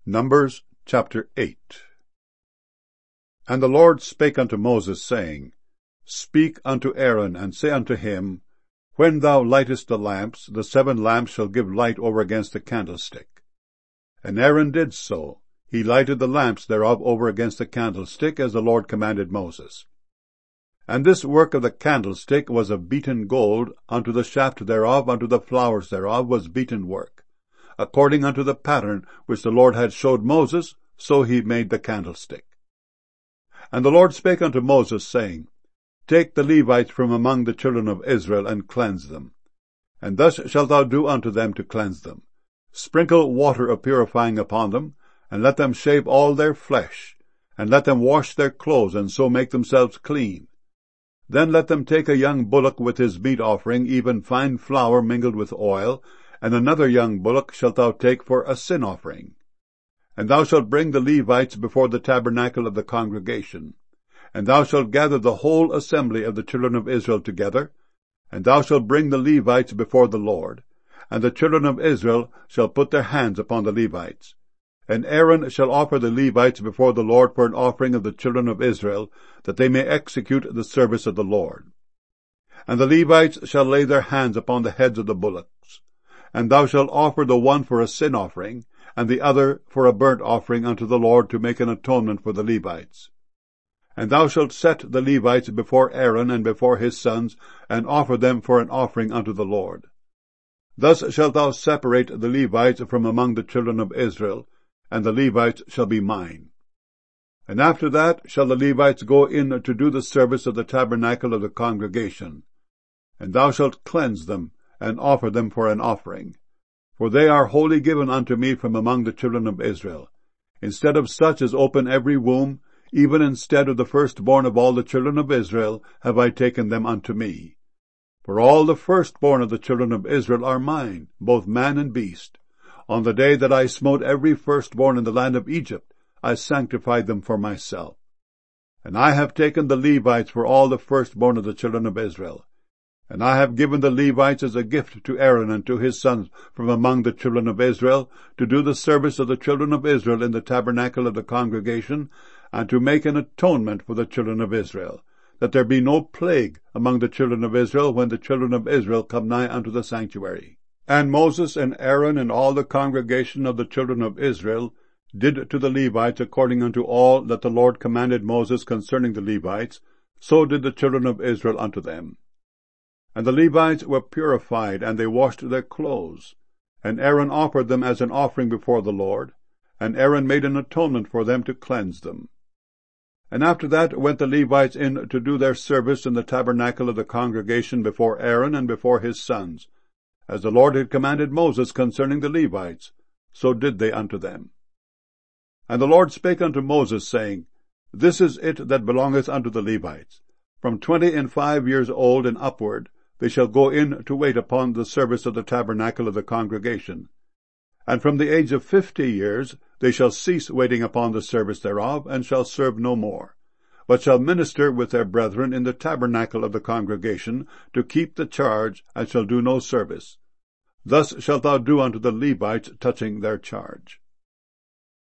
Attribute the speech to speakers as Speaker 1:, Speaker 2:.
Speaker 1: Numbers chapter 8. And the Lord spake unto Moses, saying, Speak unto Aaron, and say unto him, When thou lightest the lamps, the 7 lamps shall give light over against the candlestick. And Aaron did so. He lighted the lamps thereof over against the candlestick, as the Lord commanded Moses. And this work of the candlestick was of beaten gold, unto the shaft thereof, unto the flowers thereof was beaten work. According unto the pattern which the Lord had showed Moses, so he made the candlestick. And the Lord spake unto Moses, saying, Take the Levites from among the children of Israel, and cleanse them. And thus shalt thou do unto them to cleanse them. Sprinkle water of purifying upon them, and let them shave all their flesh, and let them wash their clothes, and so make themselves clean. Then let them take a young bullock with his meat offering, even fine flour mingled with oil, and another young bullock shalt thou take for a sin offering. And thou shalt bring the Levites before the tabernacle of the congregation. And thou shalt gather the whole assembly of the children of Israel together, and thou shalt bring the Levites before the Lord. And the children of Israel shall put their hands upon the Levites. And Aaron shall offer the Levites before the Lord for an offering of the children of Israel, that they may execute the service of the Lord. And the Levites shall lay their hands upon the heads of the bullocks. And thou shalt offer the one for a sin offering, and the other for a burnt offering unto the Lord, to make an atonement for the Levites. And thou shalt set the Levites before Aaron and before his sons, and offer them for an offering unto the Lord. Thus shalt thou separate the Levites from among the children of Israel, and the Levites shall be mine. And after that shall the Levites go in to do the service of the tabernacle of the congregation. And thou shalt cleanse them, and offer them for an offering. For they are wholly given unto me from among the children of Israel. Instead of such as open every womb, even instead of the firstborn of all the children of Israel, have I taken them unto me. For all the firstborn of the children of Israel are mine, both man and beast. On the day that I smote every firstborn in the land of Egypt, I sanctified them for myself. And I have taken the Levites for all the firstborn of the children of Israel. And I have given the Levites as a gift to Aaron and to his sons from among the children of Israel, to do the service of the children of Israel in the tabernacle of the congregation, and to make an atonement for the children of Israel, that there be no plague among the children of Israel when the children of Israel come nigh unto the sanctuary. And Moses and Aaron and all the congregation of the children of Israel did to the Levites according unto all that the Lord commanded Moses concerning the Levites, so did the children of Israel unto them. And the Levites were purified, and they washed their clothes. And Aaron offered them as an offering before the Lord, and Aaron made an atonement for them to cleanse them. And after that went the Levites in to do their service in the tabernacle of the congregation before Aaron and before his sons. As the Lord had commanded Moses concerning the Levites, so did they unto them. And the Lord spake unto Moses, saying, This is it that belongeth unto the Levites. From 25 years old and upward, they shall go in to wait upon the service of the tabernacle of the congregation. And from the age of 50 years they shall cease waiting upon the service thereof, and shall serve no more, but shall minister with their brethren in the tabernacle of the congregation, to keep the charge, and shall do no service. Thus shalt thou do unto the Levites touching their charge.